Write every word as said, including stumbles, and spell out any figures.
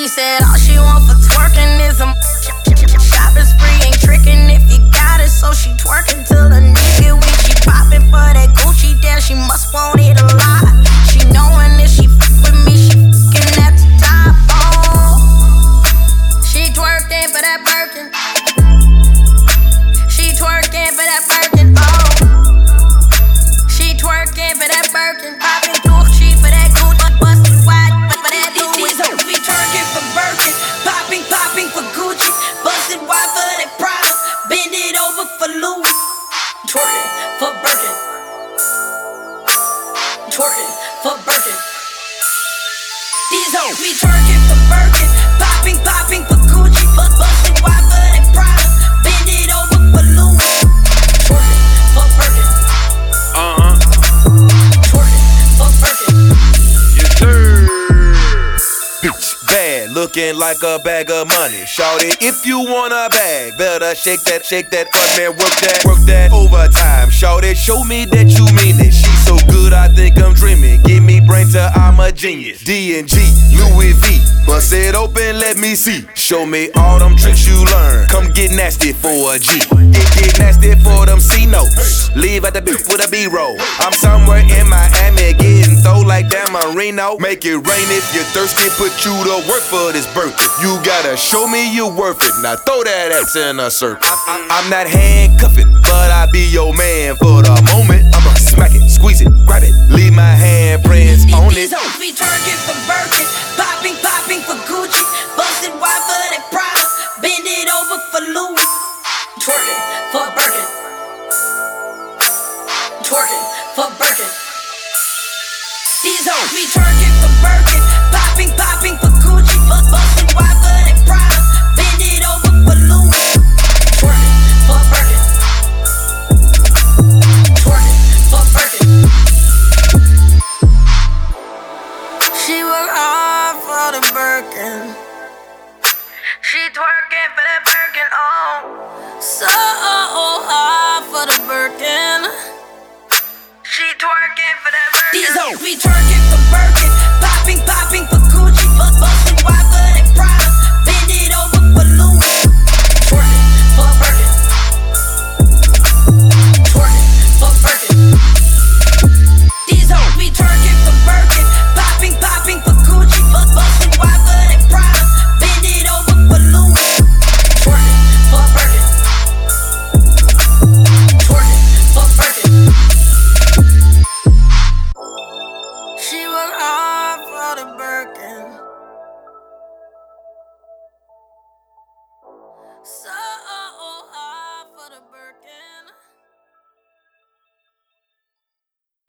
She said all she want for twerking is a shopping spree, ain't tricking if you got it. So she twerking till the nigga weak. She popping for that Gucci, damn, she must want it a lot. She knowing if she fuck with me, she fucking at the top. Oh, she twerking for that Birkin. She twerking for that Birkin. Oh, she twerking for that Birkin. Popping Gucci for that Gucci, bustin' wide for that Louis. These hoes be twerking for Birkin, popping, popping for Gucci, bustin' wide for that Prada, bend it over for Louis. Twerking for Birkin, twerking for Birkin. These hoes be twerking for Birkin, popping, popping for Gucci, bustin' wide for that Prada, bend it over for Louis. Twerking for Birkin. Uh-huh. Twerking for Birkin. Yes, sir. Bitch, bad, looking like a bag of money. Shawty, if you want a bag, better shake that, shake that, fuck man, work that, work that overtime. Shawty, show me that you mean it. She so good, I think I'm dreaming. Give me brain till I'm a genius. D and G, Louis V, bust it open, let me see. Show me all them tricks you learn. Come get nasty for a G. Get, get nasty for them C notes. Leave at the beat with a B-roll. I'm somewhere in Miami, getting throw like Dan Marino. Make it rain if you're thirsty, put you to work for this birthday. You gotta show me you worth it. Now throw that ass in a circle. I, I, I'm not handcuffing, but I be your man for the moment. I'ma smack it, squeeze it, grab it, leave my handprints on it. These hoes be twerking for Birkin, popping, popping for Gucci, bustin' wide for that Prada, bend it over for Louis. Twerking for Birkin, twerking for Birkin. These hoes be twerking for Birkin, popping, popping for Gucci, bustin' wide for that Prada, bend it over for Louis. Twerking for Birkin, twerking for Birkin. She work hard for the Birkin. She twerking for that Birkin, oh, so hard for the Birkin. She twerking for that Birkin. These hoes be twerking for Birkin, popping, popping for Gucci,